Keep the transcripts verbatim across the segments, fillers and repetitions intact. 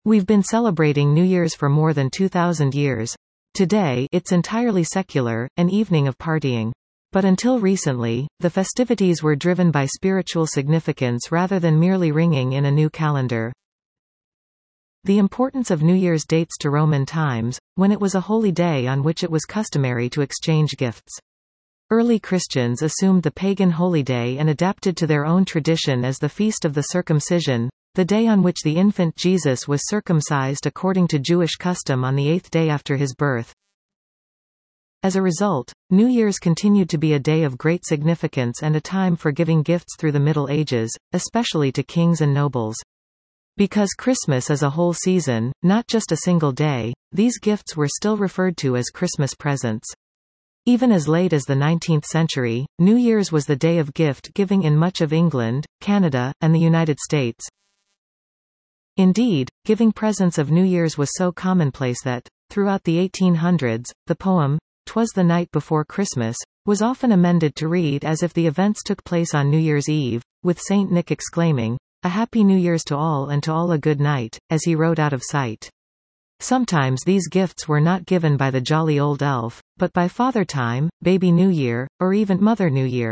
We've been celebrating New Year's for more than two thousand years. Today, it's entirely secular, an evening of partying. But until recently, the festivities were driven by spiritual significance rather than merely ringing in a new calendar. The importance of New Year's dates to Roman times, when it was a holy day on which it was customary to exchange gifts. Early Christians assumed the pagan holy day and adapted to their own tradition as the Feast of the Circumcision, the day on which the infant Jesus was circumcised according to Jewish custom on the eighth day after his birth. As a result, New Year's continued to be a day of great significance and a time for giving gifts through the Middle Ages, especially to kings and nobles. Because Christmas is a whole season, not just a single day, these gifts were still referred to as Christmas presents. Even as late as the nineteenth century, New Year's was the day of gift-giving in much of England, Canada, and the United States. Indeed, giving presents of New Year's was so commonplace that, throughout the eighteen hundreds, the poem, "'Twas the Night Before Christmas," was often amended to read as if the events took place on New Year's Eve, with Saint Nick exclaiming, "A Happy New Year's to all and to all a good night," as he rode out of sight. Sometimes these gifts were not given by the jolly old elf, but by Father Time, Baby New Year, or even Mother New Year.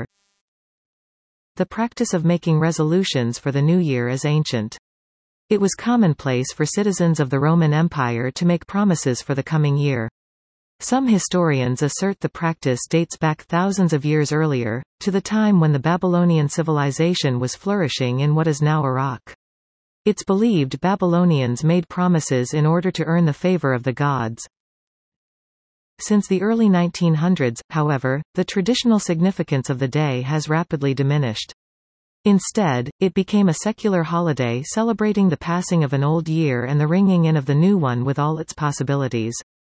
The practice of making resolutions for the new year is ancient. It was commonplace for citizens of the Roman Empire to make promises for the coming year. Some historians assert the practice dates back thousands of years earlier, to the time when the Babylonian civilization was flourishing in what is now Iraq. It's believed Babylonians made promises in order to earn the favor of the gods. Since the early nineteen hundreds, however, the traditional significance of the day has rapidly diminished. Instead, it became a secular holiday celebrating the passing of an old year and the ringing in of the new one with all its possibilities.